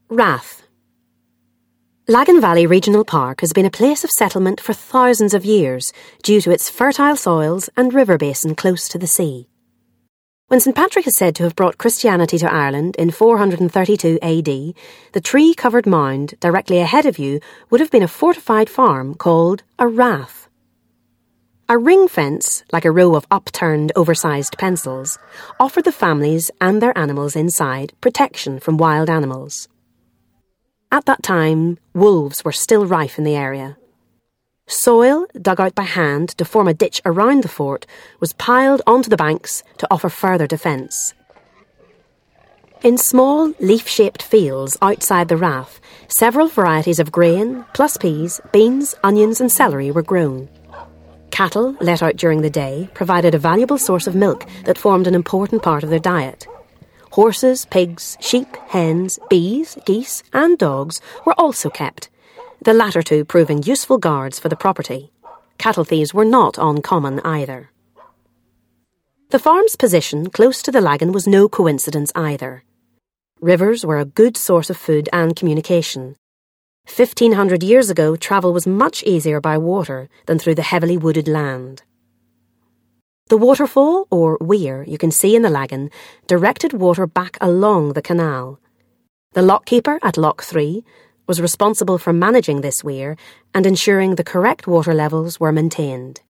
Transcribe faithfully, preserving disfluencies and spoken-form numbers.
Rath. Lagan Valley Regional Park has been a place of settlement for thousands of years due to its fertile soils and river basin close to the sea. When Saint Patrick is said to have brought Christianity to Ireland in four hundred thirty-two A D, the tree-covered mound directly ahead of you would have been a fortified farm called a rath. A ring fence, like a row of upturned, oversized pencils, offered the families and their animals inside protection from wild animals. At that time, wolves were still rife in the area. Soil, dug out by hand to form a ditch around the fort, was piled onto the banks to offer further defence. In small, leaf-shaped fields outside the rath, several varieties of grain, plus peas, beans, onions and celery were grown. Cattle, let out during the day, provided a valuable source of milk that formed an important part of their diet. Horses, pigs, sheep, hens, bees, geese and dogs were also kept, the latter two proving useful guards for the property. Cattle thieves were not uncommon either. The farm's position close to the Lagan was no coincidence either. Rivers were a good source of food and communication. Fifteen hundred years ago, travel was much easier by water than through the heavily wooded land. The waterfall, or weir, you can see in the Lagan, directed water back along the canal. The lockkeeper at Lock three was responsible for managing this weir and ensuring the correct water levels were maintained.